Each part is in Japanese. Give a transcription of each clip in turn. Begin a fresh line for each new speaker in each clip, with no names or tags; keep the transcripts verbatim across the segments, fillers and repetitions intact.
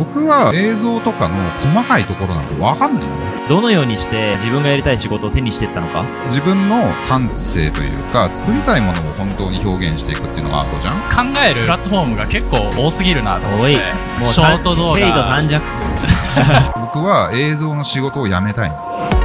僕は映像とかの細かいところなんて分かんないの。
どのようにして自分がやりたい仕事を手にしていったのか。
自分の感性というか作りたいものを本当に表現していくっていうのがアートじゃん。
考えるプラットフォームが結構多すぎるなと思って。
多い。もう
ショート動画。
ヘイと短尺。
僕は映像の仕事を辞めたいの。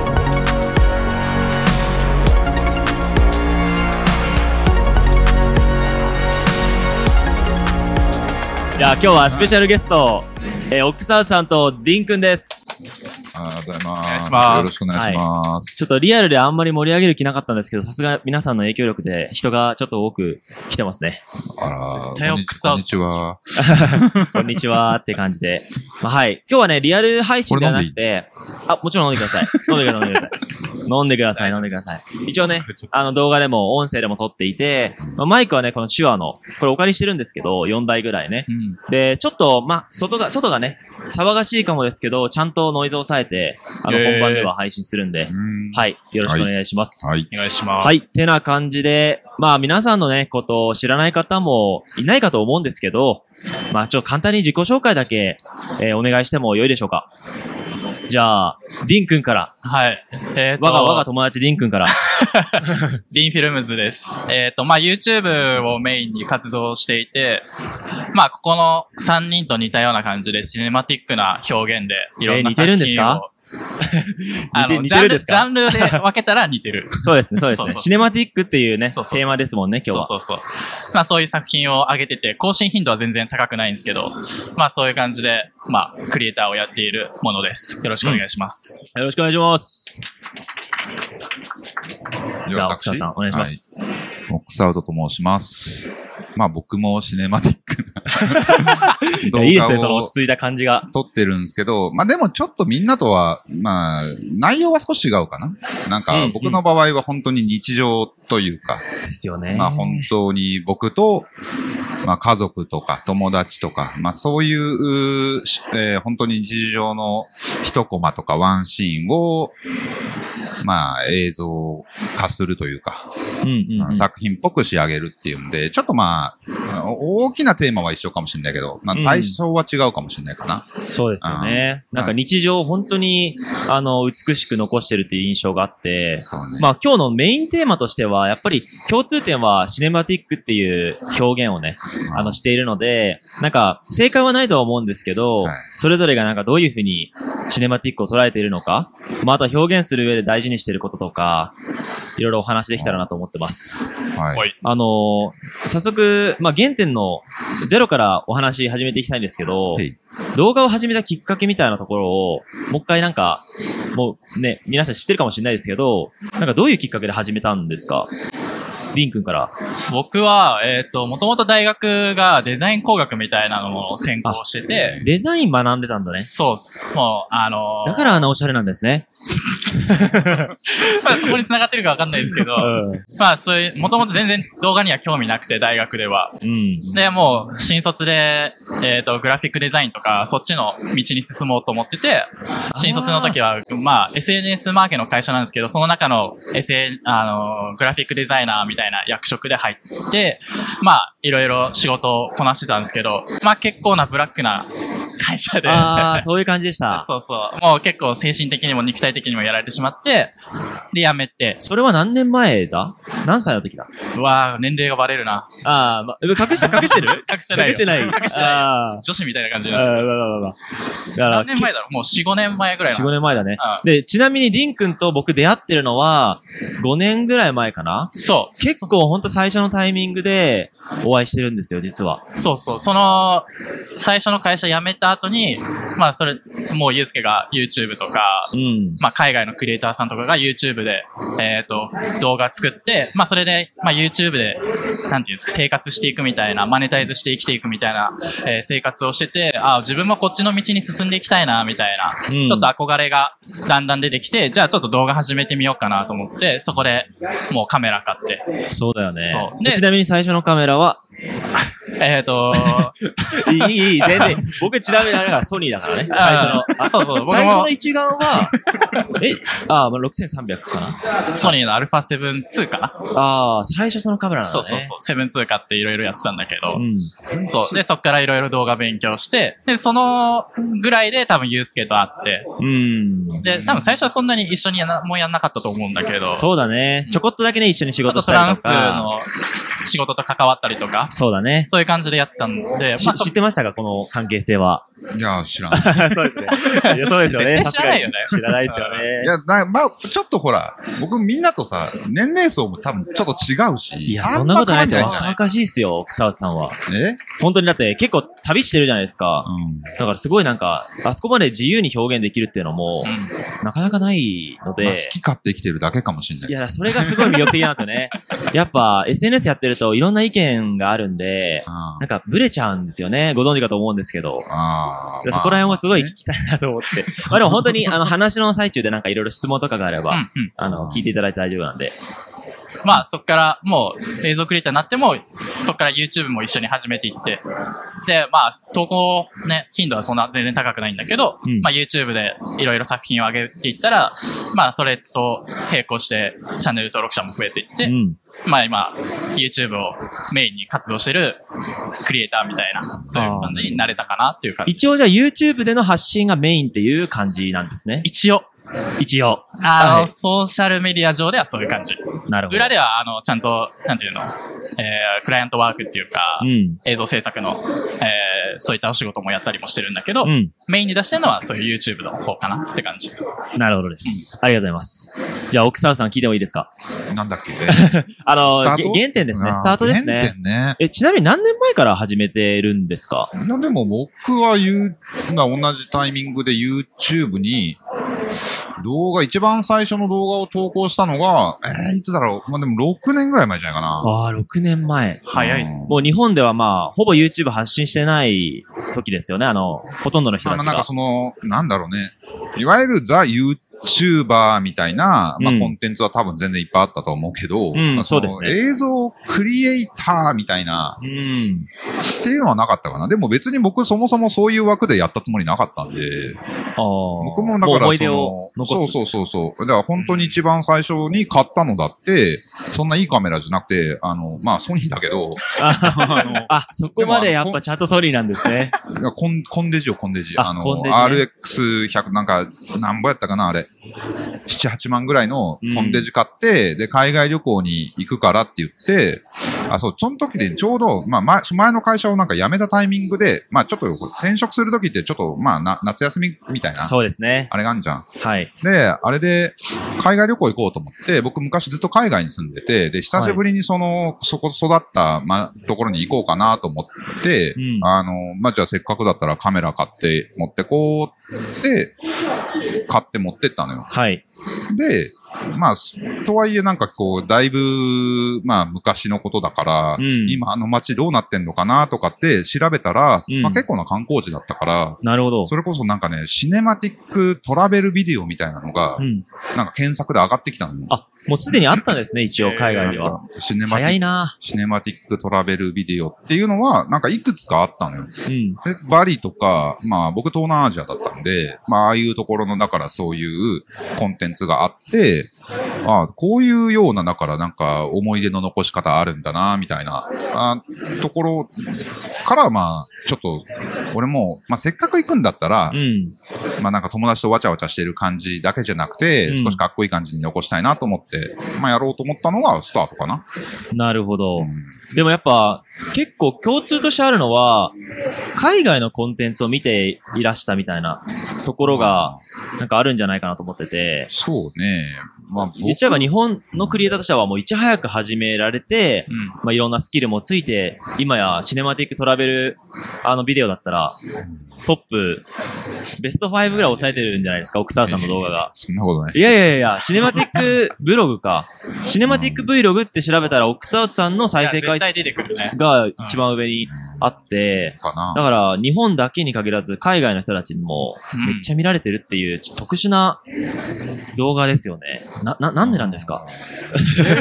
じゃあ今日はスペシャルゲスト、えー、オックサウスさんとディンくんです。
ありがとうございます。
お願いします。
よろしくお願いします。
はい、ちょっとリアルであんまり盛り上げる気なかったんですけど、さすが皆さんの影響力で人がちょっと多く来てますね。
あら、こんにちは。
こんにちはって感じで。まあ、はい。今日はね、リアル配信ではなくて、あ、もちろん飲んでください。飲んでください。飲んでください。飲んでください。一応ね、あの動画でも音声でも撮っていて、まあ、マイクはね、この手話の、これお借りしてるんですけど、よんだいぐらいね。うん、で、ちょっと、まあ、外が、外がね、騒がしいかもですけど、ちゃんとノイズを抑えて、あの、本番では配信するんで、はい。よろしくお願いします。
はい。
お願いします。
はい。てな感じで、まあ、皆さんのね、ことを知らない方もいないかと思うんですけど、まあ、ちょっと簡単に自己紹介だけ、えー、お願いしてもよいでしょうか。じゃあ、ディン君から。
はい。えーと、
我が、我が友達ディン君から。
ディンフィルムズです。えっと、まあ、YouTube をメインに活動していて、まあ、ここのさんにんと似たような感じで、シネマティックな表現で、いろんな作品を。
えー、似てるんですか
あの、
似てるんですか？
ジャンル、ジャンルで分けたら似てる。
そうですね、そうですね。そうそうシネマティックっていうね、
そうそうそう
テーマですもんね、今日は。
そうそうそう。まあそういう作品を上げてて、更新頻度は全然高くないんですけど、まあそういう感じで、まあ、クリエイターをやっているものです。よろしくお願いします。
うん、よろしくお願いします。じゃあ、奥沢さん、お願いします。
はい、オックサウトと申します。まあ僕もシネマティックな動
いいですね、その
画を
落ち着いた感じが。
撮ってるんですけど、まあでもちょっとみんなとは、まあ、内容は少し違うかな。なんか僕の場合は本当に日常というか、
ですよね。
まあ本当に僕と、まあ家族とか友達とか、まあそういう、えー、本当に日常の一コマとかワンシーンを、まあ映像化するというか、うんうんうん、作品っぽく仕上げるっていうんで、ちょっとまあ、大きなテーマは一緒かもしれないけど、まあ対象は違うかもしれないかな。
うん、そうですよね。なんか日常を本当に、あの、美しく残してるっていう印象があって、ね、まあ今日のメインテーマとしては、やっぱり共通点はシネマティックっていう表現をね、あの、しているので、なんか正解はないとは思うんですけど、はい、それぞれがなんかどういうふうにシネマティックを捉えているのか、まああとは表現する上で大事にしていることとか、いろいろお話できたらなと思ってます。
はい。
あのー、早速、まあ、原点のゼロからお話始めていきたいんですけど、はい、動画を始めたきっかけみたいなところを、もう一回なんか、もうね、皆さん知ってるかもしれないですけど、なんかどういうきっかけで始めたんですか？ディン君から。
僕は、えっと、もともと大学がデザイン工学みたいなのを専攻してて。
デザイン学んでたんだね。
そうっす。もう、あのー、
だからあんなおしゃれなんですね。
まあそこに繋がってるかわかんないですけど、うん、まあそういう、もともと全然動画には興味なくて、大学では。うん、で、もう、新卒で、えっと、グラフィックデザインとか、そっちの道に進もうと思ってて、新卒の時は、まあ、エスエヌエス マーケの会社なんですけど、その中の、エスエヌ、あの、グラフィックデザイナーみたいな役職で入って、まあ、いろいろ仕事をこなしてたんですけど、まあ結構なブラックな会社で。
ああ、そういう感じでした。
そうそう。もう結構精神的にも肉体的にもやられてしまって、で、辞めて。
それは何年前だ？何歳の時だ？
うわぁ、年齢がバレるな。
ああ、ま、隠して、隠してる
隠してない。
隠してない。
隠してない。女子みたいな感じになってる。
だ
から何年前だろう？もうよん、ごねんまえぐらいなんです。
よん、ごねんまえだね。うん、で、ちなみにディン君と僕出会ってるのは、ごねんぐらい前かな？
そう。
結構ほんと最初のタイミングでお会いしてるんですよ、実は。
そうそう。その、最初の会社辞めた後に、まあそれ、もうゆうすけが YouTube とか、うん、まあ海外のクリエイターさんとかが YouTube で、えっと、動画作って、まあそれで、まあ YouTube で、なんていうんですか、生活していくみたいな、マネタイズして生きていくみたいな、えー、生活をしてて、あ、自分もこっちの道に進んでいきたいな、みたいな、うん、ちょっと憧れがだんだん出てきて、じゃあちょっと動画始めてみようかなと思って、そこでもうカメラ買って。
そうだよね。
そう。
で、ちなみに最初のカメラは
えっと、
いい、いい、全然。僕ちなみにあれがソニーだからね。最初の。
あ、そうそう、僕も。
最初の一眼は、え、あ、ろくせんさんびゃくかな。
ソニーの アルファセブンツー かな。
ああ、最初そのカメラなんだね。
そうそうそう。セブンツー 買っていろいろやってたんだけど、
うん、
そう。で、そっからいろいろ動画勉強して、で、そのぐらいで多分ユースケと会って、
うん。
で、多分最初はそんなに一緒にやな、もうやんなかったと思うんだけど、
そうだね。ちょこっとだけね、一緒に仕事したりとか。
ちょっとトランスの仕事と関わったりとか、
そうだね。
そういう感じでやってたんで、
まあ、知ってましたかこの関係性は。
いや、知らない。
そうですね。いや、そうですよね。
絶対知らないよね。
知らないですよね。
いや、な、まあ、ちょっとほら、僕みんなとさ、年齢層も多分ちょっと違うし。
いや、そんなことないですよ。
あんま変わんないんじゃない
若々しいっすよ、草内さんは。
え
本当にだって結構旅してるじゃないですか。
うん。
だからすごいなんか、あそこまで自由に表現できるっていうのも、
うん、
なかなかないので。
まあ、好き勝手生きてるだけかもしれない。
いや、それがすごい魅力的なんですよね。やっぱ エスエヌエス やってるといろんな意見があるんで、
あ
なんかブレちゃうんですよね。ご存知かと思うんですけど。
ああ。
そこら辺もすごい聞きたいなと思って。まあでも本当にあの話の最中でなんかいろいろ質問とかがあれば、
うんうん、
あの、聞いていただいて大丈夫なんで。
まあ、そっからもう映像クリエイターになっても、そっから YouTube も一緒に始めていって、で、まあ、投稿ね、頻度はそんな全然高くないんだけど、うん、まあ YouTube でいろいろ作品を上げていったら、まあ、それと並行してチャンネル登録者も増えていって、うん、まあ今、YouTube をメインに活動してるクリエイターみたいな、そういう感じになれたかなっていう感じ。
一応じゃあ YouTube での発信がメインっていう感じなんですね。
一応。
一応。
あの、はい、ソーシャルメディア上ではそういう感じ。
なるほど。
裏では、あの、ちゃんと、なんていうの、えー、クライアントワークっていうか、うん、映像制作の、えー、そういったお仕事もやったりもしてるんだけど、うん、メインに出してるのはそういう YouTube の方かなって感じ。
なるほどです。うん、ありがとうございます。じゃあ、奥沢さん聞いてもいいですか？
なんだっけ
あの、原点ですね。スタートですね。
原点ね。
え、ちなみに何年前から始めてるんですか？
いや、でも僕は言う、同じタイミングで YouTube に、動画、一番最初の動画を投稿したのが、えー、いつだろう。まあ、でもろくねんぐらい前じゃないかな。
ああ、ろくねんまえ。
早いっす。
もう日本ではまあ、ほぼ YouTube 発信してない時ですよね。あの、ほとんどの人たちが。
なんかその、なんだろうね。いわゆるザ・ YouTuber みたいな、まあ、コンテンツは多分全然いっぱいあったと思うけど、
うん
まあ、
そうですね。
映像クリエイターみたいな、
うん、
っていうのはなかったかな。でも別に僕そもそもそういう枠でやったつもりなかったんで、
あ
僕もだからその、
思い出を残す。
そうそうそうそう。だから本当に一番最初に買ったのだって、そんないいカメラじゃなくて、あの、まあソニーだけど、
あ, あ、そこまでやっぱちゃんとソニーなんですね。
コン、コンデジよ、コンデジ。
あ,
あの、
コンデジね、
アールエックスひゃく なんか、何ぼやったかな、あれ。なな、はちまんぐらいのコンデジ買って、うん、で、海外旅行に行くからって言って、あ、そう、その時でちょうど、まあ前、前の会社をなんか辞めたタイミングで、まあちょっと転職する時ってちょっと、まあな、夏休みみたいな。
そうですね。
あれがあんじゃん。
はい。
で、あれで、海外旅行行こうと思って、僕昔ずっと海外に住んでて、で、久しぶりにその、はい、そこ育った、ま、ところに行こうかなと思って、うん、あの、まあ、じゃあせっかくだったらカメラ買って持ってこうって、買って持ってったのよ。
はい。
で、まあ、とはいえなんかこう、だいぶ、まあ昔のことだから、うん、今あの街どうなってんのかなとかって調べたら、うん、まあ結構な観光地だったから、
なるほど。
それこそなんかね、シネマティックトラベルビデオみたいなのが、うん、なんか検索で上がってきたのよ。
あ、もうすでにあったんですね、一応海外では。
シネマティック
早いな。
シネマティックトラベルビデオっていうのは、なんかいくつかあったのよ。
うん、
でバリとか、まあ僕東南アジアだったんで、まあああいうところの、だからそういうコンテンツがあって、ああ、こういうような、だからなんか思い出の残し方あるんだな、みたいな、あところから、まあ、ちょっと、俺も、まあせっかく行くんだったら、うん、まあなんか友達とわちゃわちゃしてる感じだけじゃなくて、うん、少しかっこいい感じに残したいなと思って、まあやろうと思ったのがスタートかな。
なるほど。うん、でもやっぱ、結構共通としてあるのは、海外のコンテンツを見ていらしたみたいなところが、なんかあるんじゃないかなと思ってて。
そうね。まあ、
言っちゃえば日本のクリエイターとしてはもういち早く始められて、うん、まあいろんなスキルもついて、今やシネマティックトラベルあのビデオだったら、トップ、ベストごぐらい抑えてるんじゃないですか、奥沢さんの動画が。
そんなことないです。
いやいやいや、シネマティックブログか。シネマティック Vlog って調べたら、奥沢さんの再生回が一番上にあって、だから日本だけに限らず海外の人たちにもめっちゃ見られてるっていう特殊な動画ですよね。な、な、なんでなんですか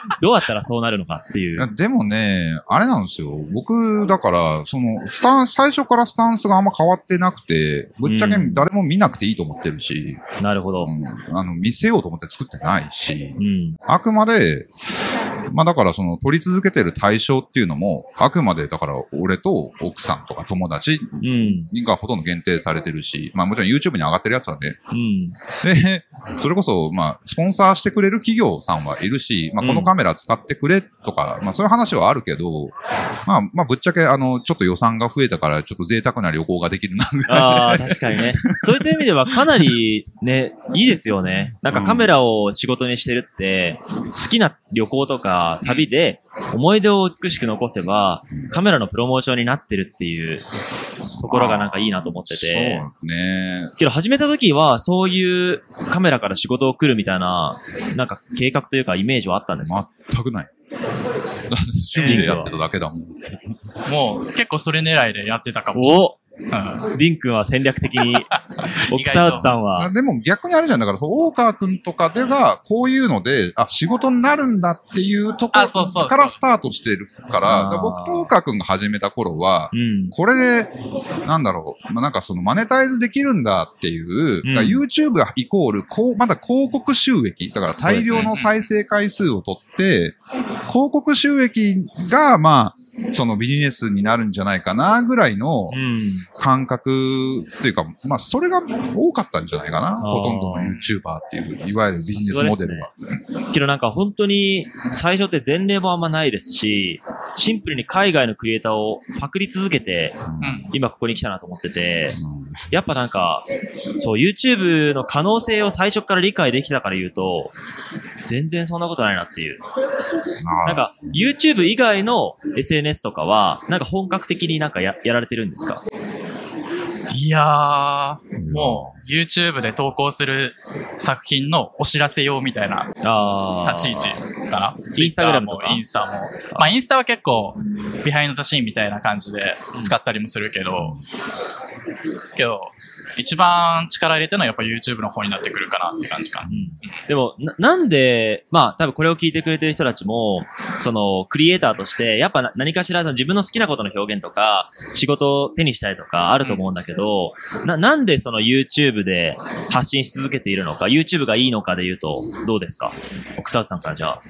どうやったらそうなるのかっていう。
いやでもね、あれなんですよ。僕、だから、その、スタン、最初からスタンスがあんま変わってなくて、ぶっちゃけ誰も見なくていいと思ってるし、
うん、なるほど、
うん。あの、見せようと思って作ってないし、
うん、
あくまで、まあだからその、撮り続けてる対象っていうのも、あくまでだから、俺と奥さんとか友達がほとんど限定されてるし、まあもちろん YouTube に上がってるやつはね、うん、で、それこそ、まあ、スポンサーしてくれる企業さんはいるし、まあ、このカメラ使ってくれとか、うん、まあ、そういう話はあるけど、まあ、まあ、ぶっちゃけ、あの、ちょっと予算が増えたから、ちょっと贅沢な旅行ができるな、ぐらい。
ああ、確かにね。そういった意味ではかなり、ね、いいですよね。なんかカメラを仕事にしてるって、好きな旅行とか旅で思い出を美しく残せば、カメラのプロモーションになってるっていうところがなんかいいなと思ってて。
そうね。
けど始めた時は、そういうカメラから仕事を来るみたいな、なんか計画というかイメージはあったんですか？
全くない。趣味でやってただけだもん。
もう結構それ狙いでやってたかもしれない。お
うん、ディン君は戦略的に、奥沢内さんは。
でも逆にあれじゃん。だから、大川くんとかでが、こういうので、あ、仕事になるんだっていうところからスタートしてるから、から僕と大川くんが始めた頃は、うん、これで、なんだろう、まあ、なんかそのマネタイズできるんだっていう、うん、YouTube イコール、こう、まだ広告収益、だから大量の再生回数を取って、広告収益が、まあ、そのビジネスになるんじゃないかなぐらいの感覚というか、まあそれが多かったんじゃないかな。ほとんどの YouTuber っていう、いわゆるビジネスモデルが。
けどなんか本当に最初って前例もあんまないですし、シンプルに海外のクリエイターをパクり続けて、今ここに来たなと思ってて、やっぱなんか、そう YouTube の可能性を最初から理解できたから言うと、全然そんなことないなっていう。なんか YouTube 以外の エスエヌエス とかは、なんか本格的になんか や, やられてるんですか？
いやー、もう YouTube で投稿する作品のお知らせ用みたいな立ち位置かな。
インスタグラムとか
インスタも。まあインスタは結構ビハインドザシーンみたいな感じで使ったりもするけど、うん、けど、一番力入れてるのはやっぱ YouTube の方になってくるかなって感じかな。うん、
でもな、なんで、まあ多分これを聞いてくれてる人たちも、そのクリエイターとして、やっぱ何かしらその自分の好きなことの表現とか、仕事を手にしたいとかあると思うんだけど、うん、な、なんでその YouTube で発信し続けているのか、YouTube がいいのかで言うとどうですか？奥沢さんからじゃあ。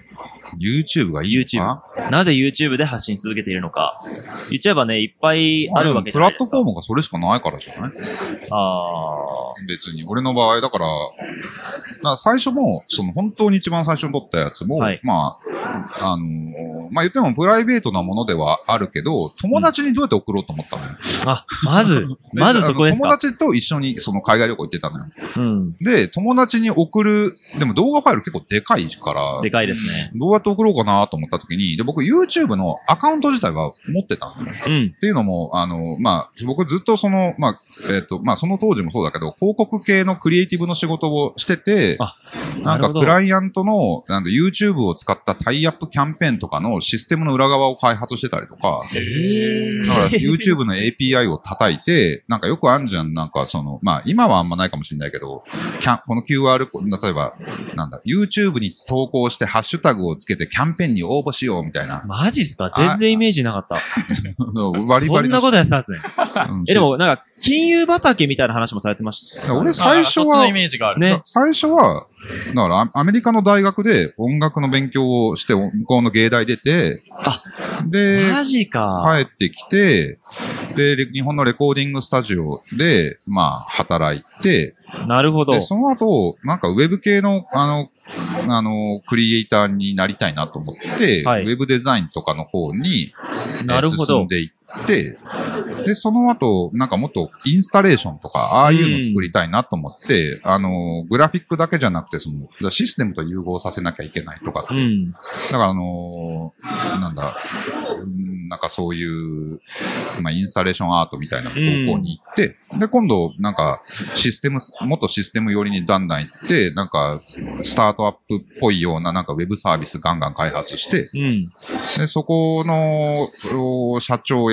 YouTube がいいのか？
YouTube。なぜ YouTube で発信し続けているのか。言っちゃえばね、いっぱいあるわけじゃないですか。
プラットフォームがそれしかないからじゃない？ああ。別に。俺の場合、だから、だから最初も、その本当に一番最初に撮ったやつも、はい、まあ、あのー、まあ言ってもプライベートなものではあるけど、友達にどうやって送ろうと思ったのよ。
うん、あ、まず、まずそこですか。
友達と一緒にその海外旅行行ってたのよ。うん。で、友達に送る、でも動画ファイル結構でかいから、
でかいですね。
どうやって送ろうかなと思った時に、で、僕 YouTube のアカウント自体は持ってたの。うん。っていうのも、あの、まあ、僕ずっとその、まあ、えっと、まあ、その当時もそうだけど、広告系のクリエイティブの仕事をしてて、なんかクライアントの、なんで YouTube を使ったタイアップキャンペーンとかのシステムの裏側を開発してたりとか、へー。だから YouTube の エーピーアイ を叩いて、なんかよくあんじゃん、なんかその、まあ、今はあんまないかもしれないけど、キャンこの キューアール コード、例えば、なんだ、YouTube に投稿してハッシュタグをつけてキャンペーンに応募しようみたいな。
マジっすか？全然イメージなかった。
バリバリ
そんなことやってたんですね。うん、え、でも、なんか、金融畑みたいな話もされてました。
俺最初は、
そのイメージがあるね。
最初は、だからアメリカの大学で音楽の勉強をして、向こうの芸大出て、
あ、
で、
マジか。
帰ってきて、で、日本のレコーディングスタジオで、まあ、働いて、
なるほど。
で、その後、なんかウェブ系の、あの、あの、クリエイターになりたいなと思って、はい、ウェブデザインとかの方に、
なるほど。
進んでいって、で、その後、なんかもっとインスタレーションとか、ああいうの作りたいなと思って、うん、あの、グラフィックだけじゃなくて、その、システムと融合させなきゃいけないとかって、うん、だからあの、なんだ、なんかそういう、まあ、インスタレーションアートみたいな方向に行って、うん、で、今度、なんか、システム、もっとシステム寄りにだんだん行って、なんか、スタートアップっぽいような、なんかウェブサービスガンガン開発して、うん、で、そこの、社長をやっ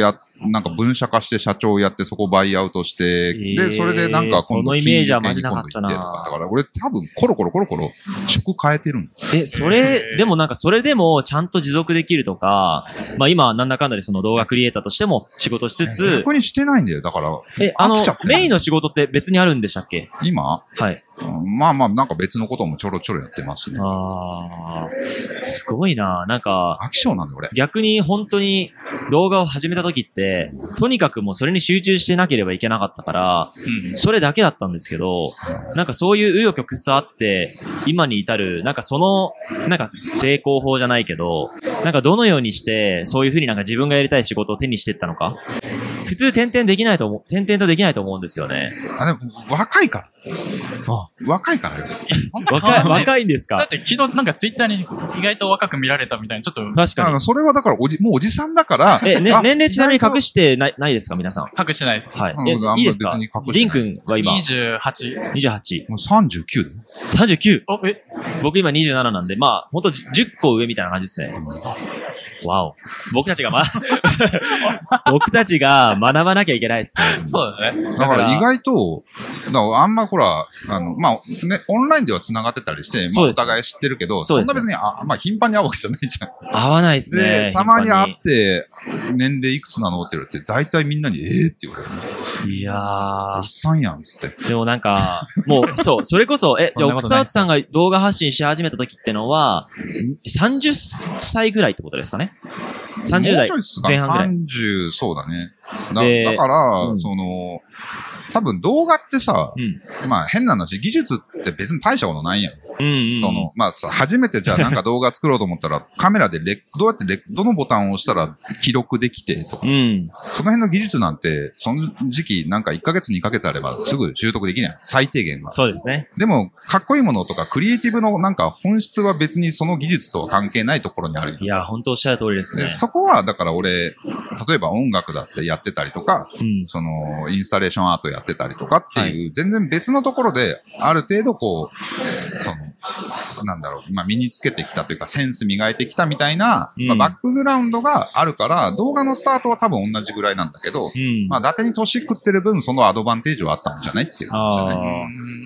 なんか分社化して社長をやってそこバイアウトして、
えー、
で、それでなんか今度
そのイメージはマジなかったな。
だから俺多分コロコロコロコロ職変えてるんだ。
え、それ、でもなんかそれでもちゃんと持続できるとか、まあ今なんだかんだでその動画クリエイターとしても仕事しつつ、
逆にしてないんだよ。だから、
え、あの、メインの仕事って別にあるんでしたっけ？
今？
はい。
まあまあ、なんか別のこともちょろちょろやってますね。
ああ、すごいな。なんか、
飽き性なんだよ、俺。
逆に本当に動画を始めた時って、とにかくもうそれに集中してなければいけなかったから、うん、それだけだったんですけど、なんかそういう紆余曲折あって、今に至る、なんかその、なんか成功法じゃないけど、なんかどのようにして、そういうふうになんか自分がやりたい仕事を手にしていったのか。普通転々できないと思う、転々とできないと思うんですよね。
あ、でも、若いから。
あ
若いからよ。
若い、若いんですか？
だって昨日なんかツイッターに意外と若く見られたみたいな、ちょっと。
確かに。
それはだからおじ、もうおじさんだから。
え、ね、年齢ちなみに隠してない、ないですか皆さん。
隠してないです。
はい。え、いいですか？リン君は今。
にじゅうはち。
にじゅうはち。
もうさんじゅうきゅうだよ。
さんじゅうきゅう。
お、え
僕今にじゅうなななんで、まあ、ほんとじゅっこ上みたいな感じですね。わお。僕たちがま、僕たちが学ばなきゃいけないですね。
そうだね。
だから意外と、だからあんまほら、あの、まあ、ね、オンラインでは繋がってたりして、まあ、お互い知ってるけど、そんな別に、あ、まあ、頻繁に会うわけじゃないじゃん。
会わないですね。
で、たまに会って、年齢いくつなのって言われて、大体みんなに、えーって言われる。
いやー。
おっさんやん、つって。
でもなんか、もう、そう、それこそ、え、じゃあ、奥沢さんが動画発信し始めた時ってのは、さんじゅっさいぐらいってことですかね？さんじゅう代前半ぐらい。
さんじゅう、そうだね。だ, だから、うん、その、多分動画ってさ、うん、まあ変な話、技術って別に大したことないやん。
うんうんうん、
その、まあさ、初めてじゃあなんか動画作ろうと思ったら、カメラでレッ、どうやってレッ、どのボタンを押したら記録できてとか、
うん、
その辺の技術なんて、その時期なんかいっかげつにかげつあればすぐ習得できない。最低限は。
そうですね。
でも、かっこいいものとかクリエイティブのなんか本質は別にその技術とは関係ないところにある。
いや、本当おっしゃる通りですね。
で、そこはだから俺、例えば音楽だってやってたりとか、
うん、
その、インスタレーションアートやってたりとかっていう、はい、全然別のところで、ある程度こう、その、なんだろう、まあ、身につけてきたというか、センス磨いてきたみたいな、うん、まあ、バックグラウンドがあるから、動画のスタートは多分同じぐらいなんだけど、うん、まあ、伊達に年食ってる分、そのアドバンテージはあったんじゃないっていう話じゃない。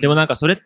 でもなんかそれって、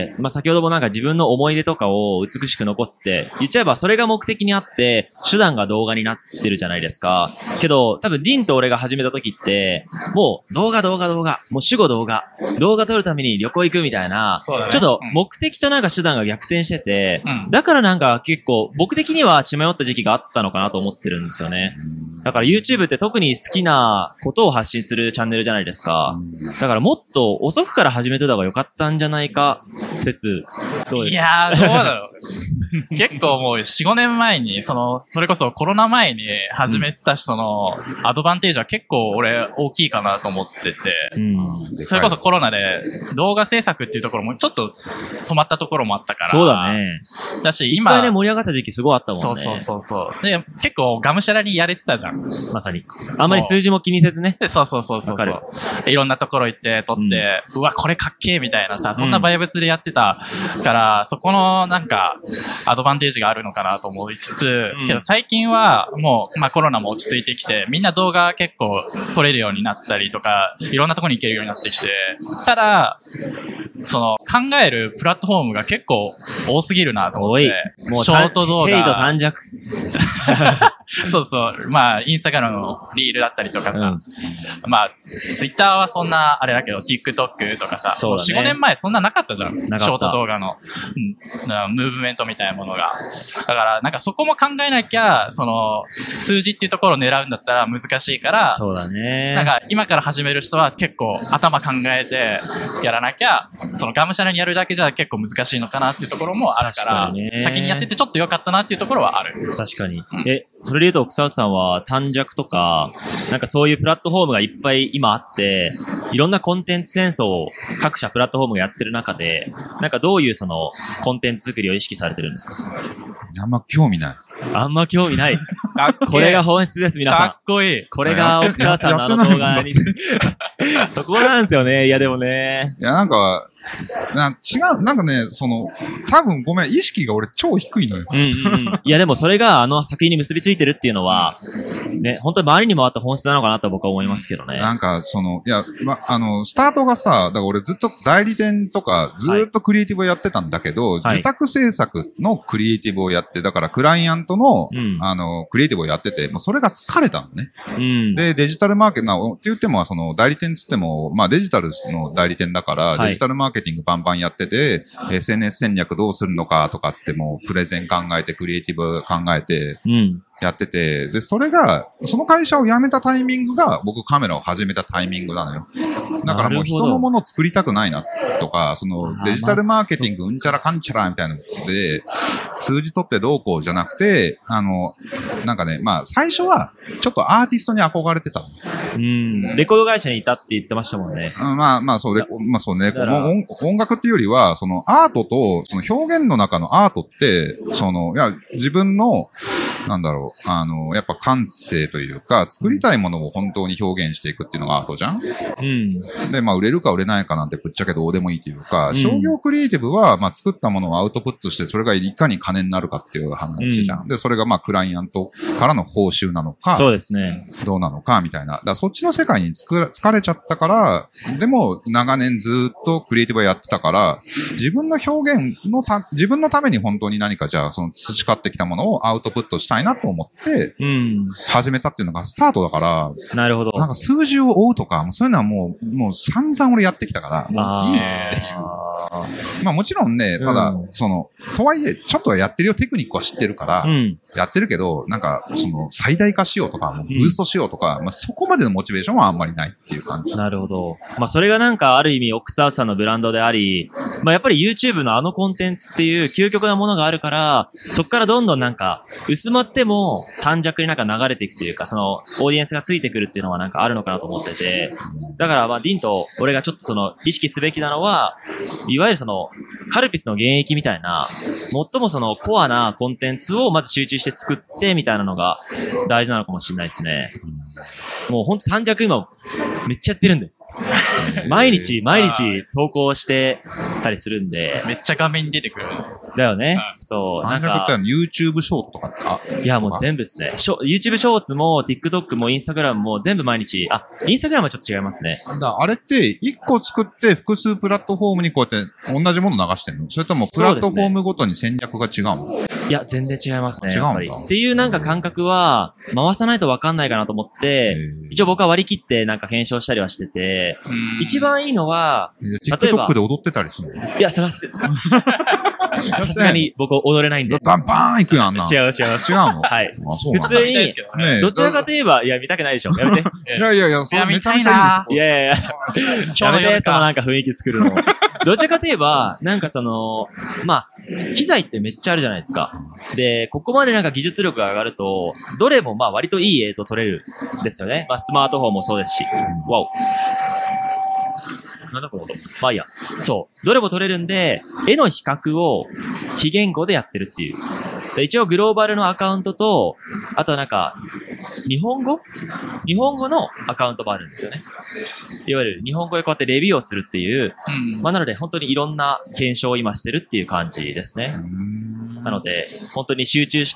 まあ、先ほどもなんか自分の思い出とかを美しく残すって、言っちゃえばそれが目的にあって、手段が動画になってるじゃないですか。けど、多分、ディンと俺が始めた時って、もう、動画動画動画、もう主語動画、動画撮るために旅行行くみたいな、ね、ちょっと目的となんか手段が逆転してて、うん、だからなんか結構僕的には血迷った時期があったのかなと思ってるんですよね。だから YouTube って特に好きなことを発信するチャンネルじゃないですか。だからもっと遅くから始めてた方が良かったんじゃないか説、どうですか？
いやー、どうだろう。結構もうよん、ごねんまえに、その、それこそコロナ前に始めてた人のアドバンテージは結構俺大きいかなと思ってて、うん、それこそコロナで動画制作っていうところもちょっと止まったところもあったから。
そうだね。
だし、今。
一回ね、盛り上がった時期すごいあったもんね。
そうそうそうそう。で、結構がむしゃらにやれてたじゃん。
まさに。あんまり数字も気にせずね。
そうそうそうそうそう。いろんなところ行って撮って、うん、うわ、これかっけーみたいなさ、そんなバイブスでやってたから、うん、そこのなんか、アドバンテージがあるのかなと思いつつ、うん、けど最近はもう、まあコロナも落ち着いてきて、みんな動画結構撮れるようになったりとか、いろんなところに行けるようになってきて、ただ、その考えるプラットフォームが結構多すぎるなと思って、もうショート動画。
ヘイト短尺。
そうそう。まあ、インスタグラムのリールだったりとかさ、うん、まあ、ツイッターはそんな、あれだけど、TikTok とかさ、そうだね、よん、ごねんまえそんななかったじゃん。ショート動画の、うん、ムーブメントみたいなものが。だから、なんかそこも考えなきゃ、その、数字っていうところを狙うんだったら難しいから、
そうだね。
なんか、今から始める人は結構頭考えてやらなきゃ、そのがむしゃらにやるだけじゃ結構難しいのかなっていうところもあるから、か先にやっててちょっと良かったなっていうところはある。
確かに。うん、え、それで言うと、奥沢さんは短尺とか、なんかそういうプラットフォームがいっぱい今あって、いろんなコンテンツ戦争を各社プラットフォームがやってる中で、なんかどういうそのコンテンツ作りを意識されてるんですか？
あんま興味ない。
あんま興味ない。これが本質です、皆さん。
かっこいい。
これが奥沢さんのあの動画に。そこなんですよね。いやでもね。
いやなんか、 な違う、なんかね、その、多分ごめん、意識が俺超低いのよ。
うんうんうん。いやでもそれがあの作品に結びついてるっていうのは、ね、本当に周りにもあった本質なのかなと僕は思いますけどね。
なんか、その、いや、ま、あの、スタートがさ、だから俺ずっと代理店とか、ずっとクリエイティブをやってたんだけど、はい、受託制作のクリエイティブをやって、だからクライアントの、うん、あの、クリエイティブをやってて、もうそれが疲れたのね。うん、で、デジタルマーケット、って言っても、その、代理店つっても、まあデジタルの代理店だから、はい、デジタルマーケティングバンバンやってて、エスエヌエス 戦略どうするのかとかつっても、プレゼン考えて、クリエイティブ考えて、うんやってて、で、それが、その会社を辞めたタイミングが、僕カメラを始めたタイミングなのよ。だからもう人のものを作りたくないな、とか、そのデジタルマーケティングうんちゃらかんちゃらみたいなので、数字取ってどうこうじゃなくて、あの、なんかね、まあ、最初は、ちょっとアーティストに憧れてたの。
うん。レコード会社にいたって言ってましたもんね。
まあまあ、そう、レコ、まあそうね。音, 音楽っていうよりは、そのアートと、その表現の中のアートって、その、いや、自分の、なんだろう、あの、やっぱ感性というか、作りたいものを本当に表現していくっていうのがアートじゃん。うん。で、まあ、売れるか売れないかなんてぶっちゃけどうでもいいというか、うん、商業クリエイティブは、まあ、作ったものをアウトプットして、それがいかに金になるかっていう話じゃん。うん、で、それがまあ、クライアントからの報酬なのか、
そうですね。
どうなのか、みたいな。だからそっちの世界につく疲れちゃったから、でも、長年ずっとクリエイティブをやってたから、自分の表現のた、自分のために本当に何かじゃあ、その培ってきたものをアウトプットしたいなと思って、うん、始めたっていうのがスタートだから、
なるほど。
なんか数字を追うとか、もうそういうのはもう、もう散々俺やってきたから、もういいっていう。まあもちろんね、ただ、うん、その、とはいえ、ちょっとはやってるよ、テクニックは知ってるから、うん、やってるけど、なんか、その、最大化しようとか、ブーストしようとか、うん、まあそこまでのモチベーションはあんまりないっていう感じ。
なるほど。まあそれがなんかある意味、オックスアウトさんのブランドであり、まあやっぱり YouTube のあのコンテンツっていう究極なものがあるから、そこからどんどんなんか、薄まっても短尺になんか流れていくというか、その、オーディエンスがついてくるっていうのはなんかあるのかなと思ってて、だからまあディンと俺がちょっとその、意識すべきなのは、いわゆるその、カルピスの原液みたいな、最もそのコアなコンテンツをまず集中して作ってみたいなのが大事なのかもしれないですね。もうほんと短尺今めっちゃやってるんで。毎日、毎日投稿してたりするんで。
めっちゃ画面に出てくる。
だよね。そう。
なんか。YouTube ショートとかか
いや、もう全部ですね。YouTube ショーツも TikTok も Instagram も全部毎日。あ、Instagram はちょっと違いますね。
だあれって一個作って複数プラットフォームにこうやって同じもの流してんの？それともプラットフォームごとに戦略が違うの？
いや、全然違いますね。
違うんだ。
っていうなんか感覚は回さないと分かんないかなと思って、一応僕は割り切ってなんか検証したりはしてて、一番いいのは、
例えば TikTok で踊ってたりするの？
いや、それはす、さすがに僕踊れないんで。
バンバーン行くやんな。
違う違う。違う
の？
はい。
あ、そう
普通に、ね、どちらかといえば、いや、見たくないでしょ。やめて。
いやいやいや、
それめちゃめちゃいい
いやいやいや。やめて、そのなんか雰囲気作るの。どちらかといえば、なんかその、まあ、機材ってめっちゃあるじゃないですか。で、ここまでなんか技術力が上がると、どれもまあ割といい映像撮れるんですよね。まあスマートフォンもそうですし。わお。なんだこの音。まあいいや。そう。どれも撮れるんで、絵の比較を非言語でやってるっていう。で一応グローバルのアカウントと、あとはなんか、日本語日本語のアカウントもあるんですよね。いわゆる日本語でこうやってレビューをするっていう。うん、まあなので本当にいろんな検証を今してるっていう感じですね。なので、本当に集中して、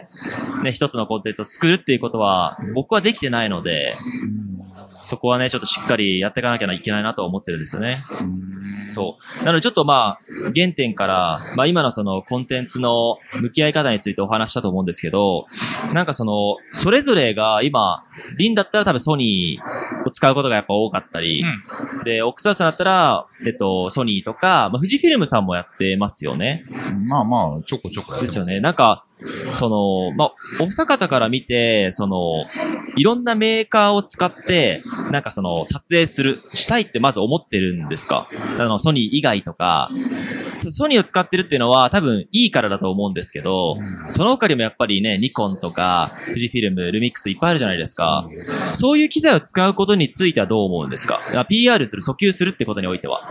ね、一つのコンテンツを作るっていうことは、僕はできてないので、そこはね、ちょっとしっかりやっていかなきゃいけないなと思ってるんですよね。そう。なのでちょっとまあ、原点から、まあ今のそのコンテンツの向き合い方についてお話したと思うんですけど、なんかその、それぞれが今、リンだったら多分ソニーを使うことがやっぱ多かったり、うん、で、オックスアウトさんだったら、えっと、ソニーとか、まあ富士フィルムさんもやってますよね。
まあまあ、ちょこちょこやってます。
ですよね。なんか、その、まあ、お二方から見て、その、いろんなメーカーを使って、なんかその、撮影する、したいってまず思ってるんですか？あの、ソニー以外とか、ソニーを使ってるっていうのは多分いいからだと思うんですけど、うん、その他にもやっぱりね、ニコンとか、富士フィルム、ルミックスいっぱいあるじゃないですか。うん、そういう機材を使うことについてはどう思うんですか？ ピーアール する、訴求するってことにおいては。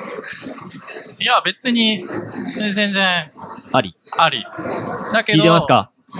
いや、別に、全然、
あり。
あり。だけど、
聞いてますか？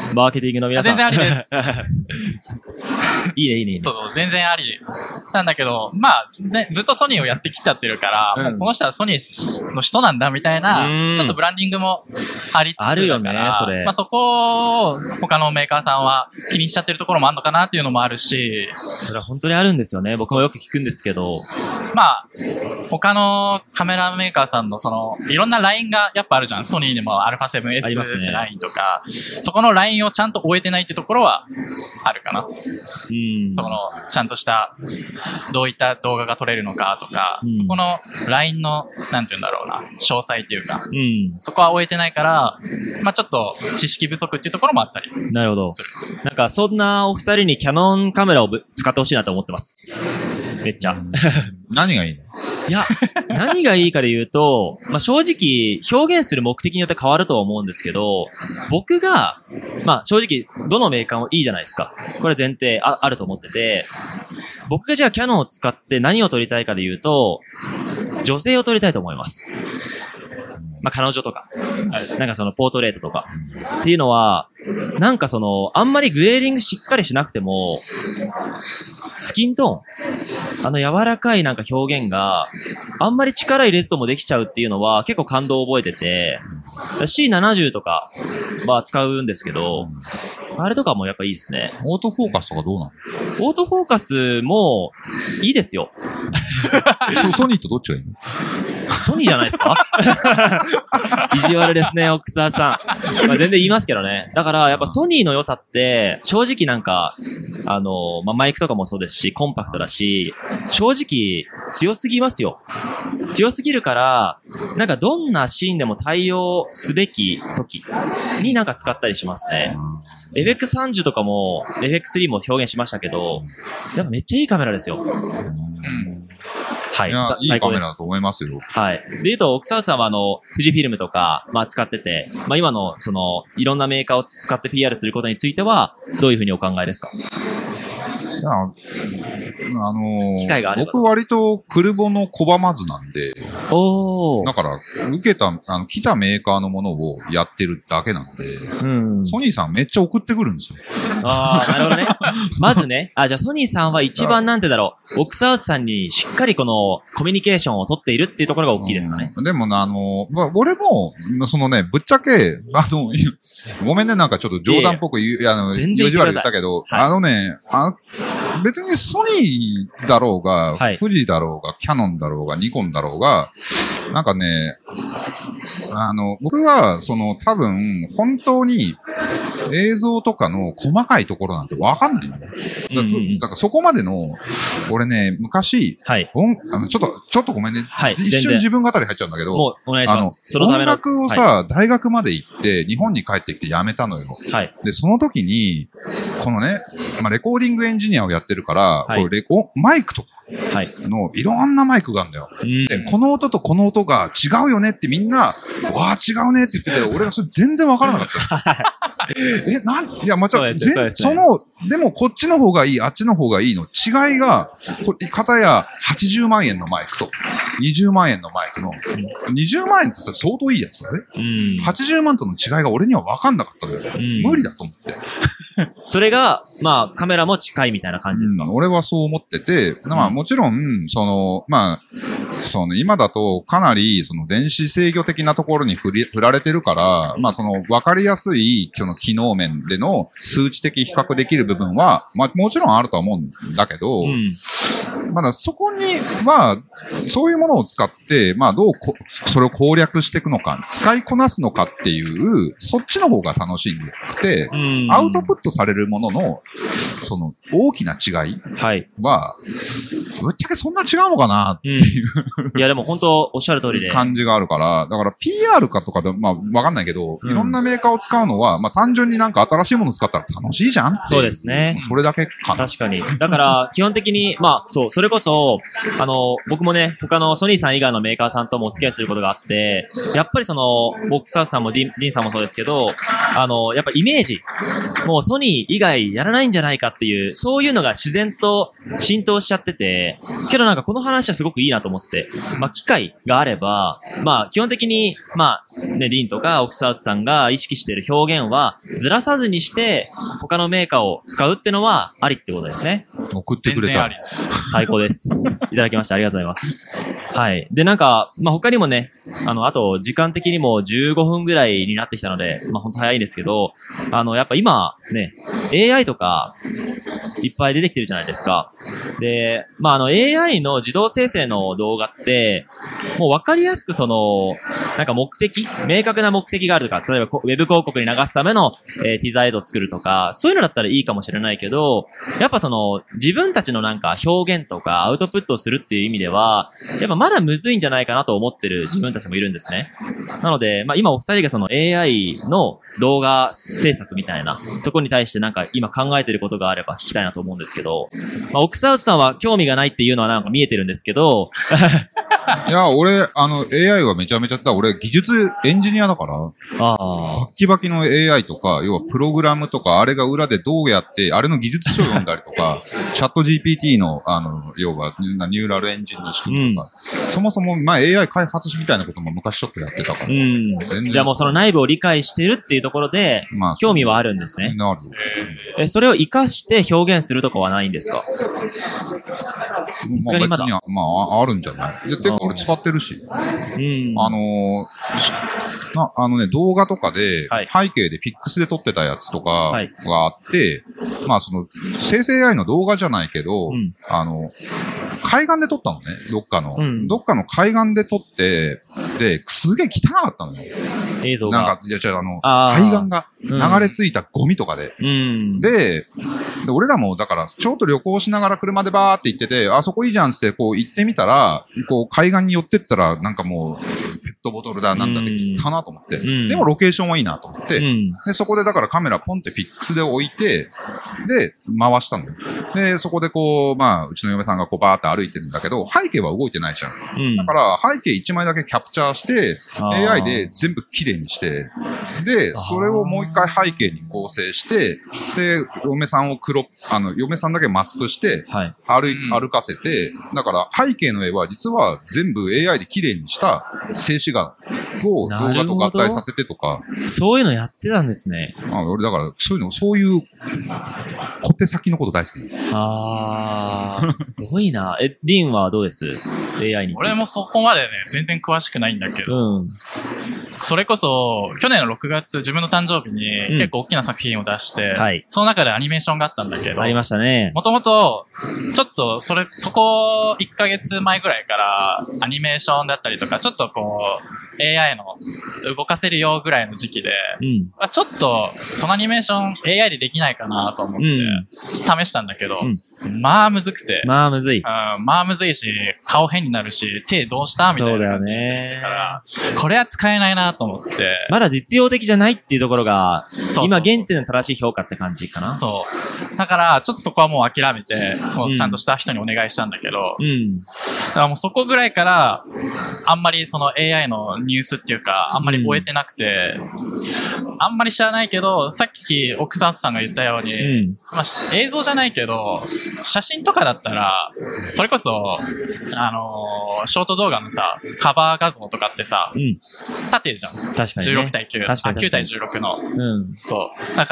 マーケティングの皆さん。
全然ありです。
いいね、いいね、いいね。
そうそう、全然あり。なんだけど、まあ、ね、ずっとソニーをやってきちゃってるから、うん、もうこの人はソニーの人なんだみたいな、ちょっとブランディングもありつつだから、
あるよね、それ。
まあそこを他のメーカーさんは気にしちゃってるところもあるのかなっていうのもあるし。
それは本当にあるんですよね。僕もよく聞くんですけど。
まあ、他のカメラメーカーさんのその、いろんなラインがやっぱあるじゃん。ソニーでも アルファセブンエス ラインとか、そこのラインをちゃんと終えてないってところはあるかな。うん。その、ちゃんとした、どういった動画が撮れるのかとか、うん、そこのラインの、なんて言うんだろうな、詳細っていうか、うん、そこは終えてないから、まあちょっと知識不足っていうところもあったりする。
なるほど。なんかそんなお二人にキャノンカメラを使ってほしいなと思ってます。めっちゃ。
何がいいの？
いや、何がいいかで言うと、まあ、正直、表現する目的によって変わるとは思うんですけど、僕が、まあ、正直、どのメーカーもいいじゃないですか。これ前提 あ, あると思ってて、僕がじゃあキャノンを使って何を撮りたいかで言うと、女性を撮りたいと思います。まあ、彼女とか、なんかそのポートレートとか、っていうのは、なんかその、あんまりグレーディングしっかりしなくても、スキントーン、あの柔らかいなんか表現が、あんまり力入れずともできちゃうっていうのは結構感動を覚えてて、シーななじゅう とかは使うんですけど、あれとかもやっぱいいですね。
オートフォーカスとかどうなの？
オートフォーカスもいいですよ。
ソニーとどっちがいいの？
ソニーじゃないですか？意地悪ですね、奥沢さん。まあ、全然言いますけどね。だからやっぱソニーの良さって、正直なんか、あの、まあ、マイクとかもそうですし、コンパクトだし、正直強すぎますよ。強すぎるから、なんかどんなシーンでも対応すべき時になんか使ったりしますね。エフエックスさんじゅう とかも エフエックススリー も表現しましたけど、やっぱめっちゃいいカメラですよ。うんはい。
いや、いいカメラだと思いますよ。
はい。で言うと、奥沢さんはあの、富士フィルムとか、まあ使ってて、まあ今の、その、いろんなメーカーを使って ピーアール することについては、どういうふうにお考えですか？
いや、あのー、
機会があれば
僕割とクルボの拒まずなんで、
おー。
だから、受けた、あの、来たメーカーのものをやってるだけなんで、うん、ソニーさんめっちゃ送ってくるんですよ。
ああ、なるほどね。まずね、あ、じゃあソニーさんは一番なんてだろう、奥沢さんにしっかりこのコミュニケーションを取っているっていうところが大きいですかね。
うん、でもあの、ま、俺も、そのね、ぶっちゃけ、あの、ごめんね、なんかちょっと冗談っぽく言う、いや、あの、
全然
意地悪言ったけど、はい、あのね、あ別にソニーだろうが、はい、富士だろうが、キャノンだろうが、ニコンだろうが、なんかね、あの、僕は、その、多分、本当に、映像とかの細かいところなんてわかんないの。だから、うんうん、だからそこまでの、俺ね、昔、はい、音あのちょっと、ちょっとごめんね。はい、一瞬自分語り入っちゃうんだけど、
もうお願いします。
あの、音楽をさ、はい、大学まで行って、日本に帰ってきて辞めたのよ。はい。で、その時に、このね、まあ、レコーディングエンジニアをやってるから、はい、これレコマイクとか、はい。の、いろんなマイクがあるんだよ。うん、で、この音とこの音が違うよねってみんな、わあ、違うねって言ってて、俺がそれ全然わからなかった。え、なん、いや、まちゃ、ね、その、でもこっちの方がいい、あっちの方がいいの違いが、これ、片やはちじゅうまんえんのマイクと、にじゅうまんえんのマイクの、うん、にじゅうまんえんって相当いいやつだね。うん、はちじゅうまんとの違いが俺にはわかんなかったのよ。うん、無理だと思って。
それが、まあ、カメラも近いみたいな感じですか？
うん、俺はそう思ってて、まあ、もちろん、その、まあ、その、今だとかなり、その、電子制御的なところに振り、振られてるから、まあ、その、わかりやすい、その、機能面での数値的比較できる部分は、まあ、もちろんあるとは思うんだけど、うん、まだそこには、そういうものを使って、まあ、どうこ、それを攻略していくのか、使いこなすのかっていう、そっちの方が楽しくて、うん、アウトプットされるものの、その、大きな違いは、はい、ぶっちゃけそんな違うのかなっていう、
うん、いやでも本当おっしゃる通りで
感じがあるから、だから ピーアール かとかで、まあわかんないけど、うん、いろんなメーカーを使うのは、まあ単純になんか新しいものを使ったら楽しいじゃんっていう。
そうですね。
それだけかな。
確かに。だから基本的に、まあそう、そそれこそ、あの、僕もね、他のソニーさん以外のメーカーさんともお付き合いすることがあって、やっぱりその、ボックスハウスさんもディン、ディンさんもそうですけど、あの、やっぱイメージ、もうソニー以外やらないんじゃないかっていう、そういうのが自然と浸透しちゃってて、けどなんかこの話はすごくいいなと思ってて、まあ、機会があれば、まあ、基本的に、まあ、ね、ディンとかオックスハウスさんが意識している表現は、ずらさずにして、他のメーカーを使うってのは、ありってことですね。
送ってくれた。
最高です。いただきました。ありがとうございます。はい。で、なんか、まあ、他にもね、あの、あと、時間的にもじゅうごふんぐらいになってきたので、まあ、ほんと早いんですけど、あの、やっぱ今、ね、エーアイ とか、いっぱい出てきてるじゃないですか。で、まあ、あの、エーアイ の自動生成の動画って、もうわかりやすくその、なんか目的、明確な目的があるとか、例えばウェブ広告に流すための、えー、ティザー映像を作るとか、そういうのだったらいいかもしれないけど、やっぱその、自分たちのなんか表現とかアウトプットをするっていう意味では、やっぱまだむずいんじゃないかなと思ってる自分たちもいるんですね。なので、まあ今お二人がその エーアイ の動画制作みたいなところに対してなんか今考えてることがあれば聞きたいなと思うんですけど、まあオックスハウスさんは興味がないっていうのはなんか見えてるんですけど、
いや、俺、あの、エーアイ はめちゃめちゃ、だ俺、技術エンジニアだから、ああ。バッキバキの エーアイ とか、要はプログラムとか、あれが裏でどうやって、あれの技術書を読んだりとか、チャット ジーピーティー の、あの、要は、ニューラルエンジンの仕組みとか、うん、そもそも、まあ、エーアイ 開発みたいなことも昔ちょっとやってたから。うん。
じゃあもうその内部を理解してるっていうところで、まあ、興味はあるんですね。
なる。
え、それを活かして表現するとかはないんですか？さすがにまだ。
まあ、まあ、あるんじゃない。で、結構俺使ってるし。うん。あのー、な、あのね、動画とかで、背景でフィックスで撮ってたやつとかがあって、はい、まあその、生成 エーアイ の動画じゃないけど、うん、あの、海岸で撮ったのね、どっかの。うん、どっかの海岸で撮って、で、すげえ汚かったのよ。
映像が。
なんか、いや、違う、あの、海岸が流れ着いたゴミとかで。うん、で、で、俺らも、だから、ちょっと旅行しながら車でバーって行ってて、あそこいいじゃんつって、こう行ってみたら、こう海岸に寄ってったら、なんかもう、ペットボトルだなんだって汚なと思って、うん、でもロケーションはいいなと思って、うん、で、そこでだからカメラポンってフィックスで置いて、で、回したのよ。で、そこでこう、まあ、うちの嫁さんがこうバーって歩いてるんだけど、背景は動いてないじゃん。うん、だから、背景いちまいだけキャプチャーして、エーアイ で全部綺麗にして、で、それをもう一回背景に構成して、で、嫁さんを黒、あの、嫁さんだけマスクして、はい、歩い、歩かせて、だから背景の絵は実は全部 エーアイ で綺麗にした静止画を動画と合体させてとか。
そういうのやってたんですね。
あ、俺だからそういうの、そういう小手先のこと大好き。
あー、すごいな。え、ディンはどうです？ エーアイ について。
俺もそこまでね、全然詳しくないんだけど、うん、それこそ、去年のろくがつ、自分の誕生日に結構大きな作品を出して、うんはい、その中でアニメーションがあったんだけど、
ありましたね。
もともと、ちょっと、それ、そこ、いっかげつまえぐらいから、アニメーションだったりとか、ちょっとこう、エーアイ の動かせるよぐらいの時期で、うん、ちょっと、そのアニメーション エーアイ でできないかなと思って、うん、試したんだけど、うん、まあむずくて。
まあむずい。
うん、まあむずいし、顔変になるし、手どうしたみたいな感じですから、これは使えないなと思って。
まだ実用的じゃないっていうところが、今現時点で正しい評価って感じかな。
そう。だから、ちょっとそこはもう諦めて、もうちゃんとした人にお願いしたんだけど、うん。だからもうそこぐらいから、あんまりその エーアイ のニュースっていうか、あんまり終えてなくて、うん、あんまり知らないけど、さっき奥さんさんが言ったように、うん、まあ、映像じゃないけど、写真とかだったら、それこそ、あのー、ショート動画のさ、カバー画像とかってさ、うん、縦じゃん。
確かに、ね。
じゅうろくたいきゅう。
確かに確かに。
きゅうたいじゅうろくの。うん。そう。だから、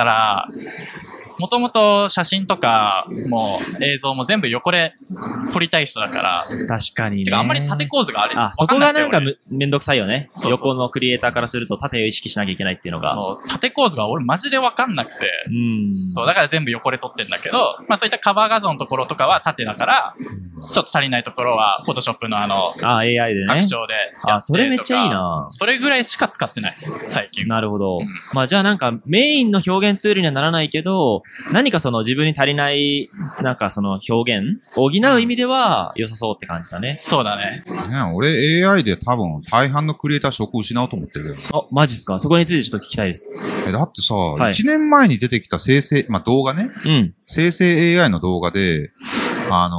もともと写真とかも映像も全部横で撮りたい人だから。
確かにね。
てかあんまり縦構図がある。
あ、そこがなんかめんどくさいよね。そうそうそうそう横のクリエイターからすると縦を意識しなきゃいけないっていうのが。
そう。縦構図が俺マジでわかんなくて。うん。そう。だから全部横で撮ってんだけど、まあそういったカバー画像のところとかは縦だから、ちょっと足りないところは、フォトショップのあの、
あ、エーアイ でね。
拡張で。
あ、それめっちゃいいな。
それぐらいしか使ってない。最近。
なるほど。うん、まあじゃあなんかメインの表現ツールにはならないけど、何かその自分に足りない、なんかその表現補う意味では良さそうって感じだね。
そうだね。
ね俺 エーアイ で多分大半のクリエイター職失うと思ってるけど。
あ、マジっすか？そこについてちょっと聞きたいです。
え、だってさ、はい、いちねんまえに出てきた生成、まあ動画ね。うん。生成 エーアイ の動画で、あの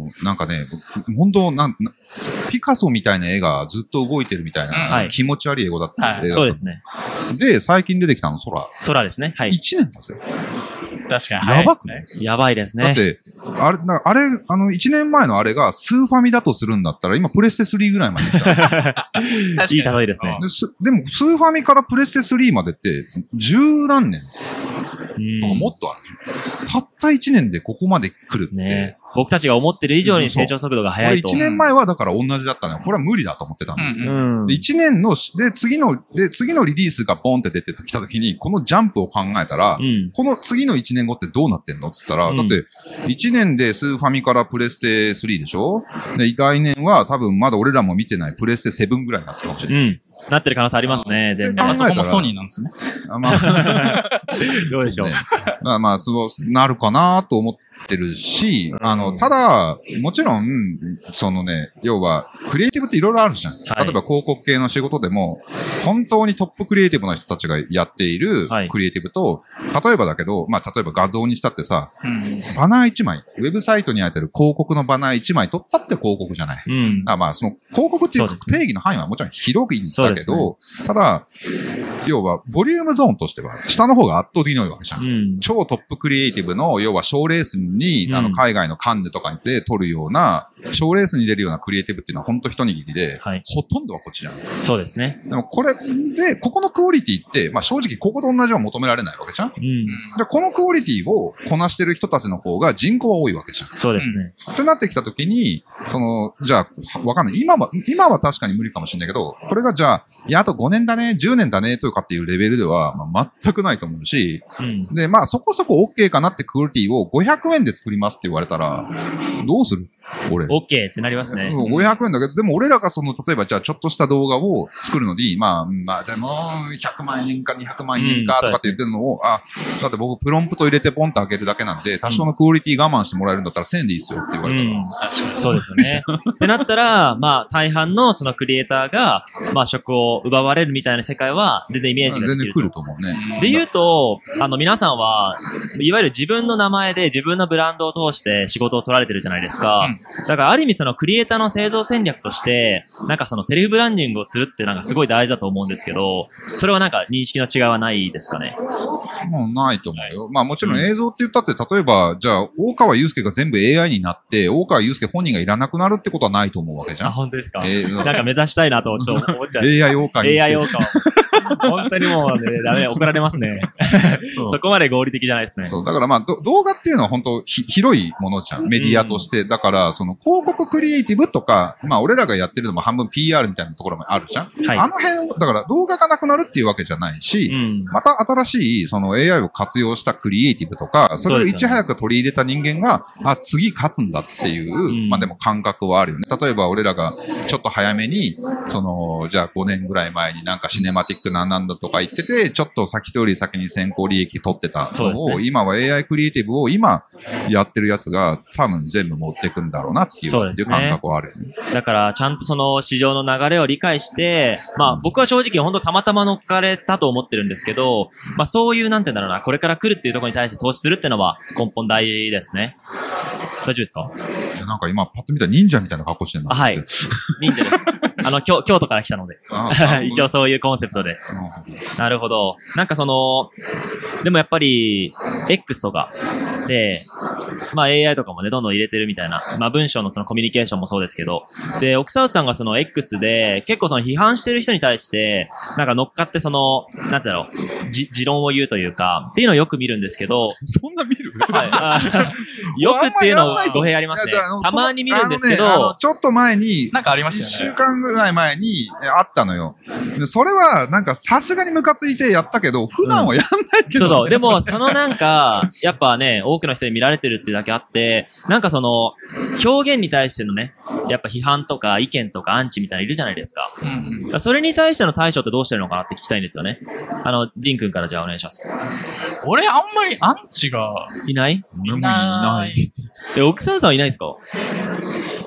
なんかね、本当なん、ピカソみたいな絵がずっと動いてるみたいな、
はい、
気持ち悪い英語だった、
はい、そうですね。
で、最近出てきたの、空。
空ですね。はい。
いちねんだぜ。
確かに。
やばくね。
やばいですね。
だって、あれ、あれ、あの、いちねんまえのあれがスーファミだとするんだったら、今プレステスリーぐらいまで来た。
いい例えですね。
で、でも、スーファミからプレステスリーまでって、十何年とかもっとある。たったいちねんでここまで来るって。
ね、僕たちが思ってる以上に成長速度が速いと。
これいちねんまえはだから同じだったのよ。これは無理だと思ってたの。
うんうん、
で、いちねんの、で、次の、で、次のリリースがボンって出てきた時に、このジャンプを考えたら、うん、この次のいちねんごってどうなってんのって言ったら、うん、だって、いちねんでスーファミからプレステスリーでしょ？で、来年は多分まだ俺らも見てないプレステセブンぐらいになってるかもしれない。うん
なってる可能性ありますね、全然。
あそこもソニーなんですね。
あまあ、
どうでしょう。うね、
まあ、そうなるかなと思ってるし、あの、ただ、もちろん、そのね、要は、クリエイティブっていろいろあるじゃん。はい、例えば広告系の仕事でも、本当にトップクリエイティブな人たちがやっているクリエイティブと、はい、例えばだけど、まあ、例えば画像にしたってさ、うん、バナーいちまい、ウェブサイトにあてる広告のバナーいちまい取ったって広告じゃない。うん、あまあ、その広告っていう定義の範囲はもちろん広いんだけど、ね、ただ、要は、ボリュームゾーンとしては、下の方が圧倒的に多いわけじゃん。うん、超トップクリエイティブの、要は賞レースに、うん、あの、海外のカンヌとかにで撮るような、賞レースに出るようなクリエイティブっていうのは本当一握りで、はい、ほとんどはこっちじゃん。
そうですね。
でもこれで、ここのクオリティって、まあ正直ここと同じは求められないわけじゃん。うん、でこのクオリティをこなしてる人たちの方が人口は多いわけじゃん。
そうですね。
ってなってきたときに、その、じゃあ、わかんない。今は、今は確かに無理かもしれないけど、これがじゃあ、いや、あとごねんだね、じゅうねんだね、とかっていうレベルでは、まあ、全くないと思うし、うん、で、まあそこそこ OK かなってクオリティをごひゃくえんで作りますって言われたら、どうする？俺。
OK ってなりますね。
ごひゃくえんだけど、でも俺らがその、例えばじゃあちょっとした動画を作るのに、まあ、まあでも、ひゃくまんえんかにひゃくまんえんかとかって言ってるのを、うん、あ、だって僕プロンプト入れてポンと開けるだけなんで、多少のクオリティ我慢してもらえるんだったらせんでいいっすよって言われたら。うん、
確かに。そうですよね。ってなったら、まあ大半のそのクリエイターが、まあ職を奪われるみたいな世界は全然イメージができる。
全然来ると思うね。
で言うと、あの皆さんは、いわゆる自分の名前で自分のブランドを通して仕事を取られてるじゃないですか。うん、だからある意味そのクリエイターの製造戦略として、なんかそのセルフブランディングをするってなんかすごい大事だと思うんですけど、それはなんか認識の違いはないですかね。
もうないと思うよ。まあもちろん映像って言ったって、例えば、じゃあ、大川祐介が全部 エーアイ になって、大川祐介本人がいらなくなるってことはないと思うわけじゃん。
あ、本当ですか。えー、なんか目指したいなとちょっと思っちゃう。
エーアイ 大川。
エーアイ 大川。本当にもうね、ダメ、怒られますね。そ, そこまで合理的じゃないですね。
そう、だからまあ、動画っていうのは本当ひ広いものじゃん。メディアとして。うん、だから、その広告クリエイティブとか、まあ俺らがやってるのも半分 ピーアール みたいなところもあるじゃん。はい、あの辺、だから動画がなくなるっていうわけじゃないし、うん、また新しいその エーアイ を活用したクリエイティブとか、それをいち早く取り入れた人間が、あ、次勝つんだっていう、うん、まあでも感覚はあるよね。例えば俺らがちょっと早めに、その、じゃあごねんぐらい前になんかシネマティックなんなんだとか言ってて、ちょっと先とより先に先行利益取ってたのを、ね、今は エーアイ クリエイティブを今やってるやつが多分全部持ってくんだろうなっていう感覚はあるよね。
だからちゃんとその市場の流れを理解して、まあ僕は正直本当たまたま乗っかれたと思ってるんですけど、まあそういうなんて言うんだろうな、これから来るっていうところに対して投資するっていうのは根本大事ですね。大丈夫ですか？
いやなんか今パッと見たら忍者みたいな格好してるな。
はい。忍者です。あの、京、京都から来たので。一応そういうコンセプトで。なるほど。なんかその、でもやっぱり、X とかで、まあ エーアイ とかもね、どんどん入れてるみたいな。まあ文章のそのコミュニケーションもそうですけど。で、奥沢さんがその X で、結構その批判してる人に対して、なんか乗っかってその、なんてだろう、じ、持論を言うというか、っていうのをよく見るんですけど。
そんな見る？
はい。よくっていうの語弊ありますね。たまに見るんですけど。
あのね、ちょっと前に、
なんかありましたよね。
いっしゅうかんぐらい前にあったのよ。それはなんかさすがにムカついてやったけど、普段はやんないけど、ね、
うん。そうそう。でも、そのなんか、やっぱね、多くの人に見られてるってだけあって、なんかその、表現に対してのね、やっぱ批判とか意見とかアンチみたいなのいるじゃないですか。うんうん、それに対しての対処ってどうしてるのかなって聞きたいんですよね。あの、ディン君からじゃあお願いします。
俺あんまりアンチが
いない？
いない。
え、奥沢さんはいないですか？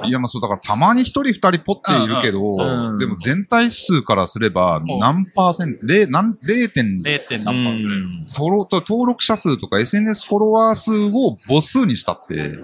いや、まあそう、だからたまに一人二人ポッているけど、うんうん、でも全体数からすれば何パーセント、ゼロてん
何パーぐらい。
登録者数とか エスエヌエス フォロワー数を母数にしたって、うん、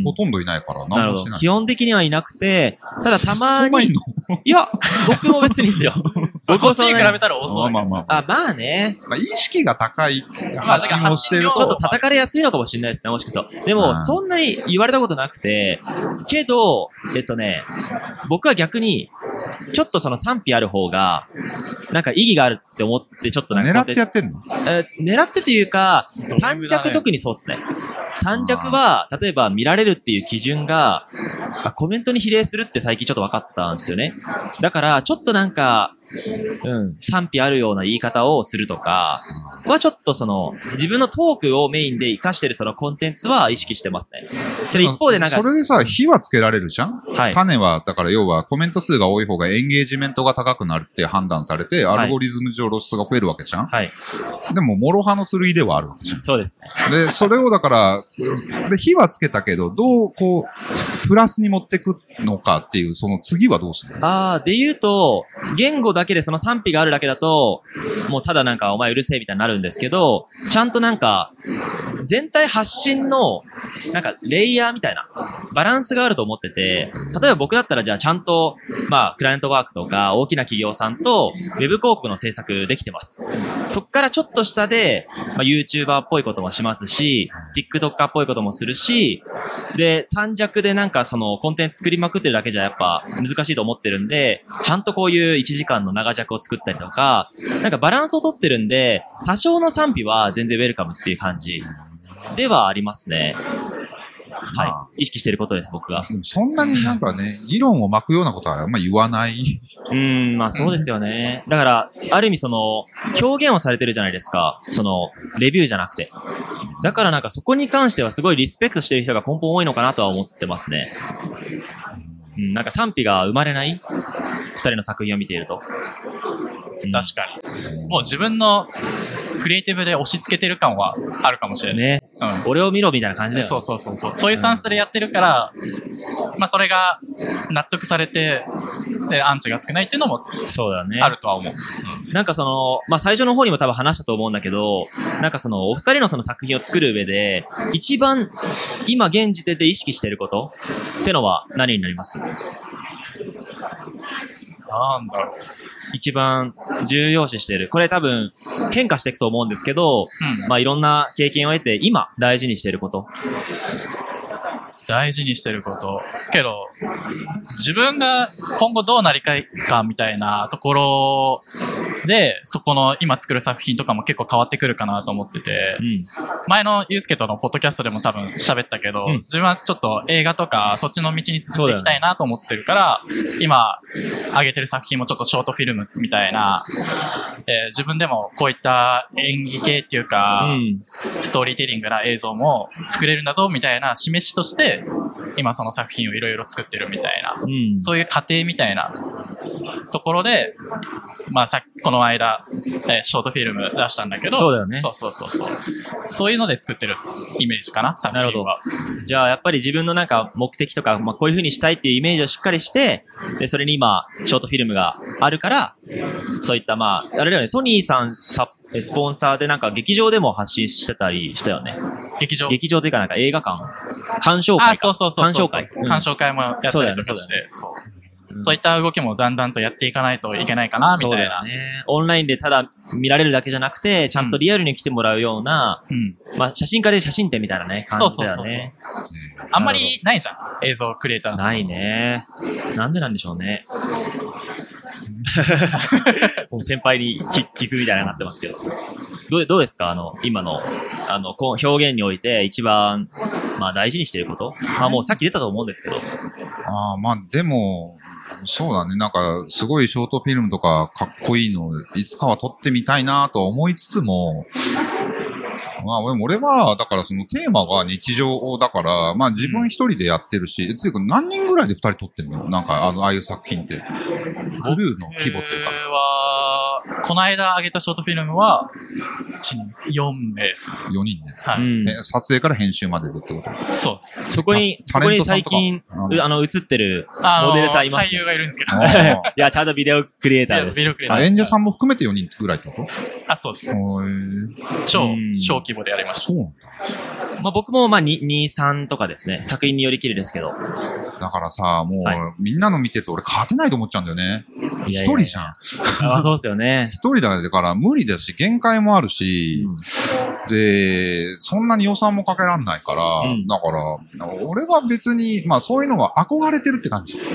ほとんどいないから何もしない。
基本的にはいなくて、ただたまに。い, いや、僕も別にですよ。
僕こっちに比べたら遅い。
まあまあまあ。あ、まあね。
まあ、意識が高い発信をしてると。
ちょっと叩かれやすいのかもしれないですね、もしかしたら。でも、そんなに言われたことなくて、けど、えっとね、僕は逆に、ちょっとその賛否ある方が、なんか意義があるって思って、ちょっとなんか。
狙ってやってんの？
えー、狙ってというか、短尺特にそうですね。短尺は、例えば見られるっていう基準が、コメントに比例するって最近ちょっと分かったんですよね。だから、ちょっとなんか、うん、賛否あるような言い方をするとかはちょっとその自分のトークをメインで活かしてるそのコンテンツは意識してますね。けど一方でなんか
それでさ、火はつけられるじゃん、
はい、
種はだから要はコメント数が多い方がエンゲージメントが高くなるって判断されて、アルゴリズム上露出が増えるわけじゃん、はい、でも諸刃の剣ではあるわけじゃん。
そうです
ね。でそれをだからで火はつけたけどどうこうプラスに持ってくのかっていうその次はどうするの？
ああで言うと言語だけでその賛否があるだけだと、もうただなんかお前うるせえみたいになるんですけど、ちゃんとなんか、全体発信の、なんかレイヤーみたいな、バランスがあると思ってて、例えば僕だったらじゃあちゃんと、まあ、クライアントワークとか大きな企業さんと、ウェブ広告の制作できてます。そっからちょっと下で、まあ、YouTuber っぽいこともしますし、TikToker っぽいこともするし、で、短尺でなんかそのコンテンツ作りまくってるだけじゃやっぱ難しいと思ってるんで、ちゃんとこういういちじかんの長尺を作ったりとか、なんかバランスをとってるんで、多少の賛否は全然ウェルカムっていう感じではありますね。はい、まあ。意識してることです、僕が。
そんなになんかね、議論を巻くようなことはあんま言わない。
うーん、まあそうですよね。だから、ある意味その、表現をされてるじゃないですか。その、レビューじゃなくて。だからなんかそこに関してはすごいリスペクトしてる人が根本多いのかなとは思ってますね。うん、なんか賛否が生まれない二人の作品を見ていると。
確かに。もう自分のクリエイティブで押し付けてる感はあるかもしれない。
ね。うん。俺を見ろみたいな感じだよね。
そうそうそうそう。そういうスタンスでやってるから、うん、まあそれが納得されて、で、アンチが少ないっていうのも、そうだね。あるとは思う。
うん、なんかその、まあ最初の方にも多分話したと思うんだけど、なんかその、お二人のその作品を作る上で、一番今現時点で意識してることってのは何になります？
なんだろう。
一番重要視している。これ多分変化していくと思うんですけど、うん、まあいろんな経験を得て今大事にしていること。
大事にしてること。けど、自分が今後どうなりたいかみたいなところで、そこの今作る作品とかも結構変わってくるかなと思ってて、うん、前のユースケとのポッドキャストでも多分喋ったけど、うん、自分はちょっと映画とかそっちの道に進んでいきたいなと思ってるから、今上げてる作品もちょっとショートフィルムみたいな、えー、自分でもこういった演技系っていうか、うん、ストーリーテリングな映像も作れるんだぞみたいな示しとして今その作品をいろいろ作ってるみたいな、うん、そういう過程みたいなところで、まあさっきこの間、えー、ショートフィルム出したんだけど、
そうだよね。
そうそうそうそう。そういうので作ってるイメージかな、作品は。なるほ
ど。じゃあやっぱり自分のなんか目的とか、まあこういう風にしたいっていうイメージをしっかりして、でそれに今ショートフィルムがあるから、そういったまああれだよね、ソニーさんさスポンサーでなんか劇場でも発信してたりしたよね。
劇場
劇場というかなんか映画館鑑賞会か。
あ、そうそうそうそう。
鑑賞会。
うん、鑑賞会もやったりとかして。そうだね。そう。そういった動きもだんだんとやっていかないといけないかな、みたいな。そうだね。
オンラインでただ見られるだけじゃなくて、ちゃんとリアルに来てもらうような、うん、まあ写真家で写真展みたいなね、感じだよね。そうそうそうそう。
あんまりないじゃん、映像クリエイターの。
ないね。なんでなんでしょうね。もう先輩に聞くみたいになってますけど。どう、どうですかあの、今の、あの、表現において一番、まあ大事にしていること。まあもうさっき出たと思うんですけど。
ああ、まあでも、そうだね。なんか、すごいショートフィルムとかかっこいいの、いつかは撮ってみたいなと思いつつも、まあ、俺は、だからそのテーマが日常だから、まあ自分一人でやってるし、つうか何人ぐらいで二人撮ってんの？なんか、あの、ああいう作品って。クルーの規模っていうか。
僕は、 この間上げたショートフィルムは、よんめいですね。
よにんね。
はい、
うん。
撮影から編集まででってこと？
そうです。
そこに、そこに最近、あの、映ってるモデルさんいます、
ね。俳優がいるんですけど。
いや、ちゃんとビデオクリエイターです。
ビデオクリエイター
です。演者さんも含めてよにんぐらいってこと？
あ、そうです。超、小規模でやりました。
そうなんだ。
ま
あ僕もまあに、に、さんとかですね。作品によりきりですけど。
だからさ、もう、はい、みんなの見てると俺勝てないと思っちゃうんだよね。一人じゃん。
あ、そうですよね。
一人だから無理だし、限界もあるし、うん、で、そんなに予算もかけらんないから、うん、だから、俺は別に、まあそういうのが憧れてるって感じ。うん。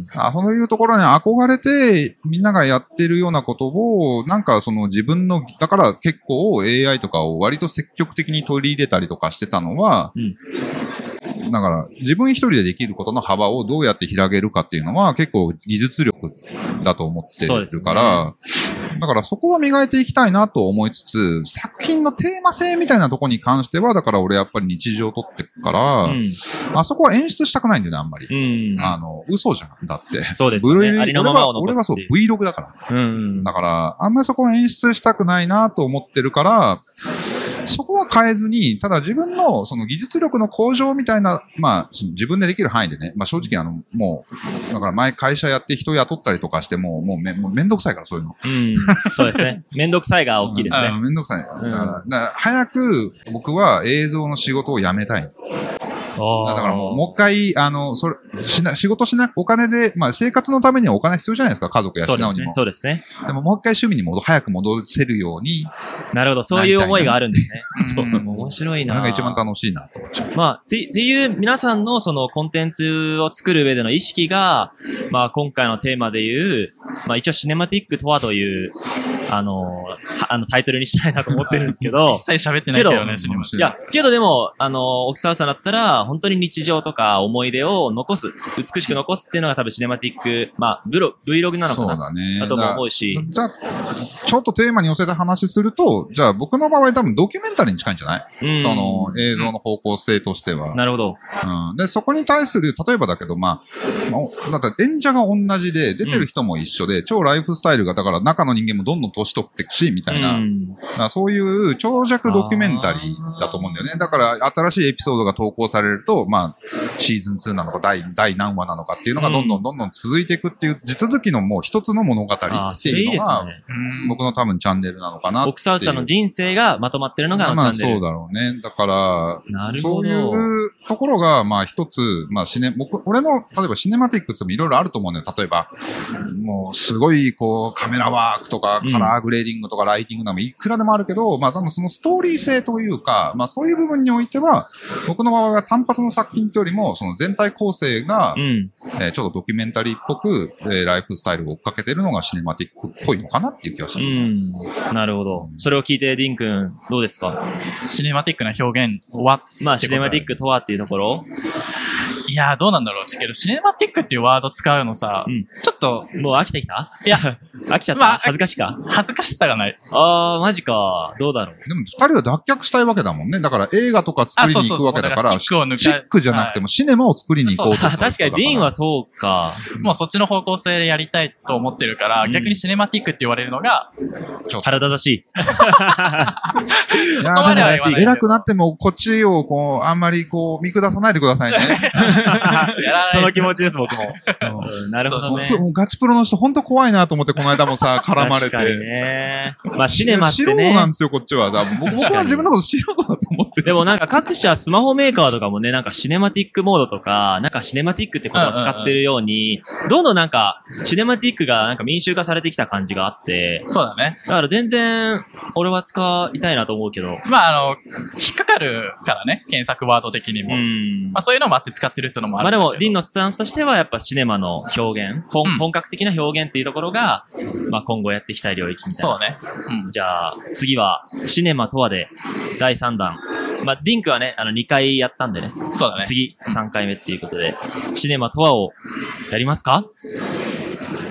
あ、そういうところに憧れて、みんながやってるようなことを、なんかその自分の、だから結構 エーアイ とかを割と積極的に取り入れたりとかしてたのは、うんだから、自分一人でできることの幅をどうやって広げるかっていうのは結構技術力だと思ってるから、ね、だからそこは磨いていきたいなと思いつつ、作品のテーマ性みたいなところに関しては、だから俺やっぱり日常を撮ってくから、うん、あそこは演出したくないんだよね、あんまり。うん、あの、嘘じゃん。だって。
そうですね。ありのままを残す。
俺はそう、Vlog だから。うん、だから、あんまりそこは演出したくないなと思ってるから、そこは変えずに、ただ自分のその技術力の向上みたいな、まあ、自分でできる範囲でね、まあ正直あの、もう、だから前会社やって人雇ったりとかしても、もうめ、もうめんどくさいからそういうの。
うん。そうですね。めんどくさいが大きいですね。
うん、めんどくさい。うん、だからだから早く僕は映像の仕事を辞めたい。だからもう、もう一回、あの、それ、しな、仕事しな、お金で、まあ生活のためにはお金必要じゃないですか、家族養うにも。
そうですね。
でももう一回趣味に戻、早く戻せるように。
なるほど、そういう思いがあるんですね。そう、面白いな。
それが一番楽しいなと思っちゃう。
まあ、って、っていう皆さんのそのコンテンツを作る上での意識が、まあ今回のテーマでいう、まあ一応シネマティックとはという、あの、あのタイトルにしたいなと思ってるんですけど。
一切喋ってないけどね、シネマティック。
いや、けどでも、あの、奥沢さんだったら、本当に日常とか思い出を残す、美しく残すっていうのが多分シネマティック、まあ、ブロ、Vlog なのかな。そうだね。だとも思うし。
じゃあ、ちょっとテーマに寄せた話すると、じゃあ僕の場合多分ドキュメンタリーに近いんじゃない？うん。その映像の方向性としては。
なるほど。
うん。で、そこに対する、例えばだけど、まあ、まあ、だって演者が同じで、出てる人も一緒で、うん、超ライフスタイルが、だから中の人間もどんどん年取っていくし、みたいな。うん、だからそういう長尺ドキュメンタリーだと思うんだよね。だから新しいエピソードが投稿されると、まあ、シーズンツーなのか、第、第何話なのかっていうのがどんどんどんどん続いていくっていう、地続きのもう一つの物語っていうのが、いいね、僕の多分チャンネルなのかなっていう。
奥沢さんの人生がまとまってるのがあのチャンネル。
まあそうだろうね。だから、なるほど。そういうところが、まあ一つ、まあシネ、僕、俺の、例えばシネマティックってもいろいろあると思うんだよ。例えば、もうすごいこうカメラワークとか、カラーグレーディングとかライティングなどもいくらでもあるけど、まあ多分そのストーリー性というか、まあそういう部分においては、僕の場合は単発の作品というよりも、その全体構成が、うん、えー、ちょっとドキュメンタリーっぽく、えー、ライフスタイルを追っかけてるのがシネマティックっぽいのかなっていう気がする。
うん。なるほど。それを聞いて、ディン君、どうですか？
シネマティックな表現は
まあ、シネマティックとはっていうところ
いやー、どうなんだろう。けど、シネマティックっていうワード使うのさ、うん、ちょっと、
もう飽きてきた？
いや、
飽きちゃった、まあ、恥ずかしいか
恥ずかしさがない。
あー、マジか。どうだろう。
でも、二人は脱却したいわけだもんね。だから映画とか作りに行くわけだから、そうそうそう、チックじゃなくてもシネマを作りに行こうとする。
確かに、ディーンはそうか。
もうそっちの方向性でやりたいと思ってるから、うん、逆にシネマティックって言われるのが、
腹立たしい。
そこまでは言わない。偉くなっても、こっちを、こう、あんまりこう、見下さないでくださいね。
その気持ちです、僕も。うん、なるほどね。
もうガチプロの人、ほんと怖いなと思って、この間もさ、絡まれて。
確かにね。まあ、シネマってね。
素人なんですよ、こっちは。僕は自分のこと素人だと思ってる。
でもなんか各社スマホメーカーとかもね、なんかシネマティックモードとか、なんかシネマティックって言葉を使ってるように、どんどんなんか、シネマティックがなんか民衆化されてきた感じがあって。
そうだね。
だから全然、俺は使いたいなと思うけど。
まあ、あの、引っかかるからね、検索ワード的にも。うん。まあ、そういうのもあって使ってる人のもある。
まあでも、ディンのスタンスとしてはやっぱシネマの表現、本、うん、本格的な表現っていうところが、まあ今後やっていきたい領域みたいな。
そうね。
うん。じゃあ、次は、シネマとはで、だいさんだん。まあ、ディンクはね、あの、にかいやったんでね。
そうだね。
次、さんかいめっていうことで、シネマとはをやりますか？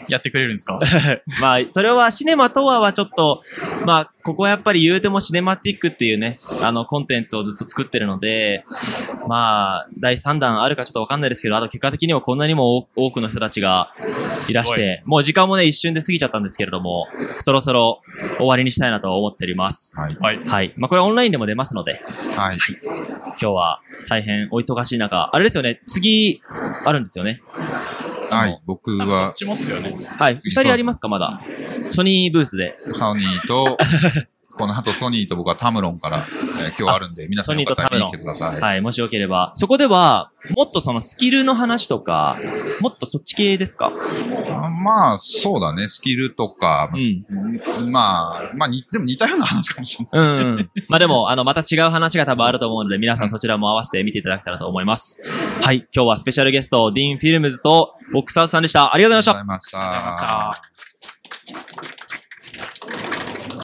やってくれるんですか？
まあ、それはシネマとははちょっと、まあ、ここはやっぱり言うてもシネマティックっていうね、あの、コンテンツをずっと作ってるので、まあ、だいさんだんあるかちょっとわかんないですけど、あと結果的にはこんなにも多くの人たちがいらして、もう時間もね、一瞬で過ぎちゃったんですけれども、そろそろ終わりにしたいなと思っております。
はい。
はい。
はい。まあ、これオンラインでも出ますので、
はい。
今日は大変お忙しい中、あれですよね、次、あるんですよね。
はい、僕
こ
は
っ、ちもっすよね。
はい。二人ありますか、まだ。ソニーブースで。
ソニーと、この後ソニーと僕はタムロンから、えー今日あるんで、皆さんよかったら見に来てください。
はい、もしよければ。そこでは、もっとそのスキルの話とか、もっとそっち系ですか？
あまあ、そうだね、スキルとか、
うん。
まあ、まあ、にでも似たような話かもしれない。
うん、うん。まあでも、あの、また違う話が多分あると思うので、皆さんそちらも合わせて見ていただけたらと思います。はい、今日はスペシャルゲスト、ディーン・フィルムズと、ボックスハウスさんでした。ありがとうございました。
ありがとうございました。
ありがとうございました。